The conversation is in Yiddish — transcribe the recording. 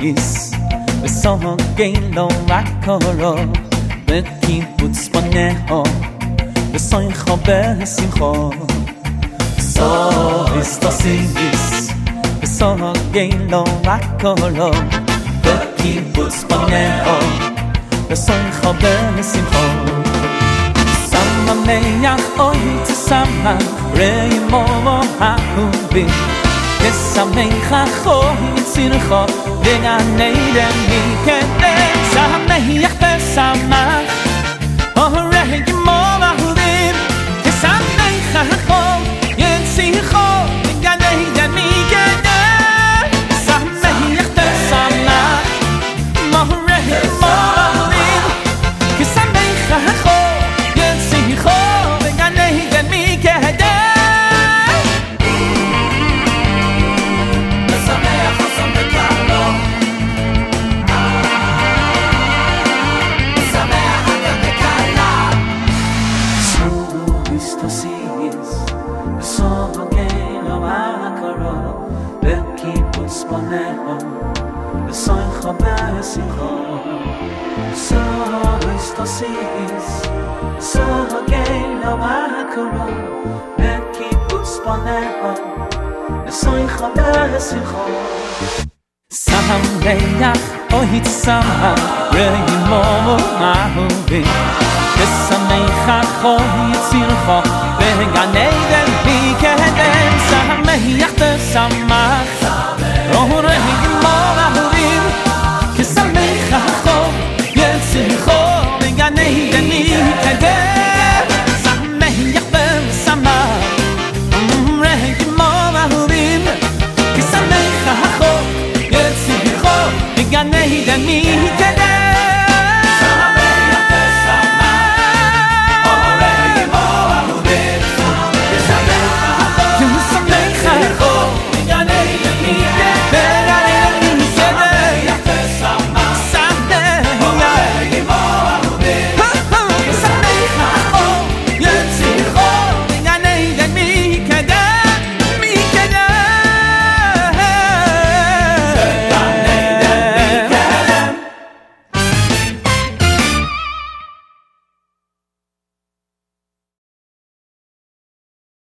is וסוגלו הקורו בקיבוץ פונהו וסויכו בשמחו סויסטוסיס וסוגלו הקורו בקיבוץ פונהו וסויכו בשמחו שמח אוי תשמח רעמו אהובי ושמח אוי צילחו וגן עדן מכן שמח ושמח רעמו אהובי ושמח אוי צילחו וגן עדן מכן שמח ושמח רעמו אהובי ושמח Samreach ohi tzama re'imo ahuvi V'sameichach ohi tzilcho Ve'gan